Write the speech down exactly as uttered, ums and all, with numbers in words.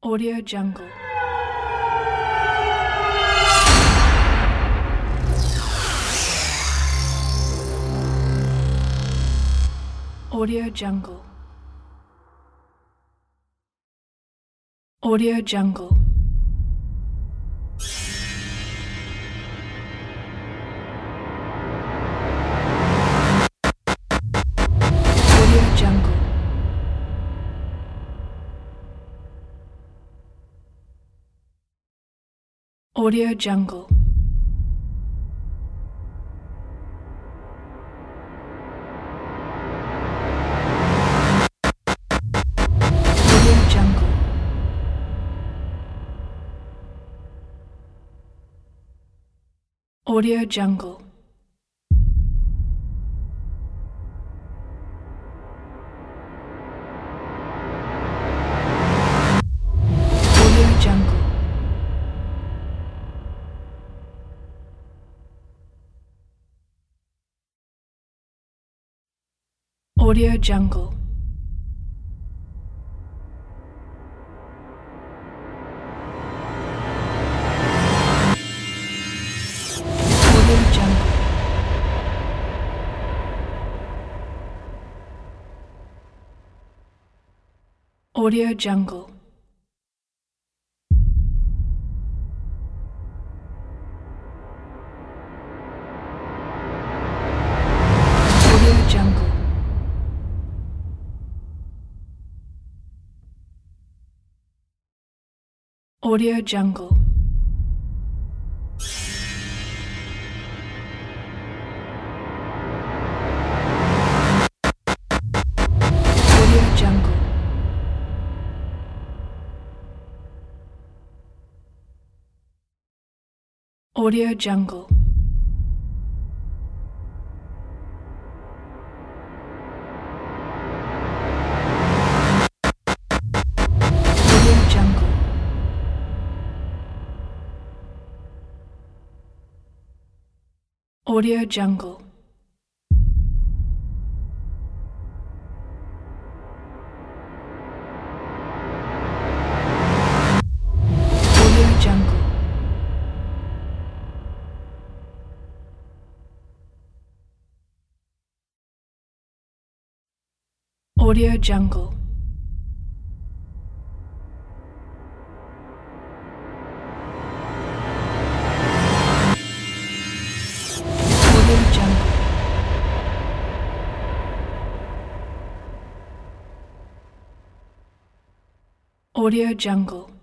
Audio Jungle. Audio Jungle. Audio Jungle. Audio Jungle. Audio Jungle. Audio Jungle. Audio Jungle. Audio Jungle. Audio Jungle. Audio Jungle. Audio Jungle. Audio Jungle. Audio Jungle. Audio Jungle. Audio Jungle. Audio Jungle. Audio Jungle.